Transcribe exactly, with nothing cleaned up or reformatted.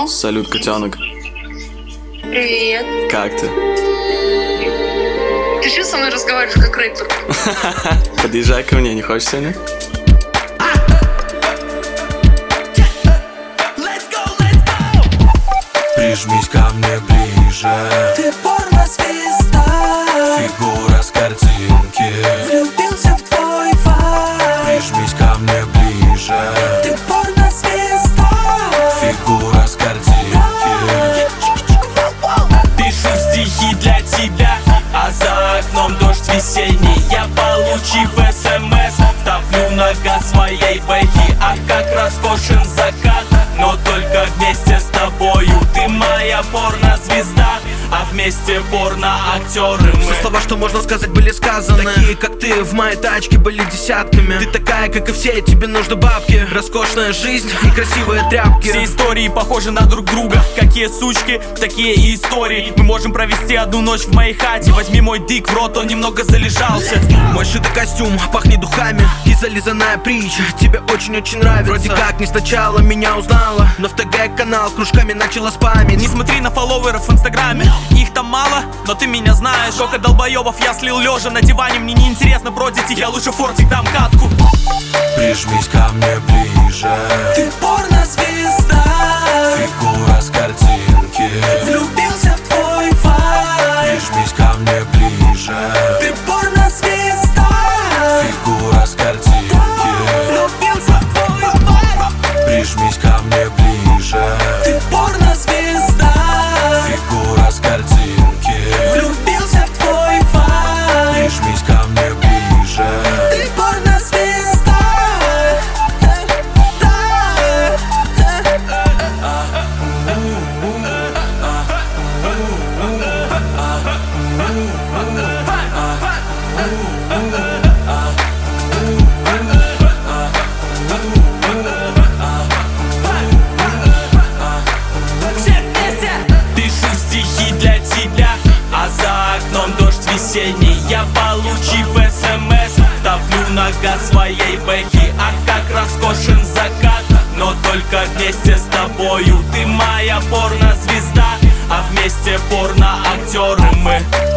Алло. Салют, котенок. Привет. Как ты? Ты что со мной разговариваешь как рэпер? Подъезжай ко мне, не хочешь сегодня? Прижмись ко мне ближе. Ты порно-звезда, фигура с картинки. влюбился в твой вайб. Прижмись ко мне ближе. Ты порно-звезда, фигура с картинки. Пишу стихи для тебя, а за окном дождь весенний. Я, получив смс, топлю нога своей бэхи. А как роскошен закат, но только вместе с тобою. Ты моя порно-звезда, а вместе порно-актеры мы. Все слова, что можно сказать, были сказаны. Такие, как ты, в моей тачке были десятками. Ты такая, как и все, тебе нужны бабки. Роскошная жизнь и красивые тряпки. Все истории похожи на друг друга. Какие сучки, такие и истории. Мы можем провести одну ночь в моей хате. Возьми мой дик в рот, он немного залежался. Мой шитый костюм пахнет духами и зализанная притча тебе очень-очень нравится. Вроде как не сначала меня узнала, но в ТГ-канал кружками начала спамить. Не смотри на фолловеров в инстаграме, их там мало, но ты меня знаешь. Сколько долбоебов я слил лежа на диване. Мне неинтересно бродить их, я лучше фортик дам катку. Прижмись ко мне ближе. ты порно-звезда, Фигура с картинки. влюбился в твой вайб. Прижмись ко мне ближе. Ты порно-звезда, Фигура с картинки. влюбился в твой вайб. Прижмись ко мне ближе. Ты порно-звезда, Фигура с картинки. влюбился в твой вайб. Прижмись ко мне ближе. Ты порно-звезда, Пишу стихи для тебя, а за окном дождь весенний. Я, получив смс, топлю нога своей бэхи. А как роскошен закат, но только вместе с тобою. Ты моя порно-звезда, а вместе порно-актеры мы.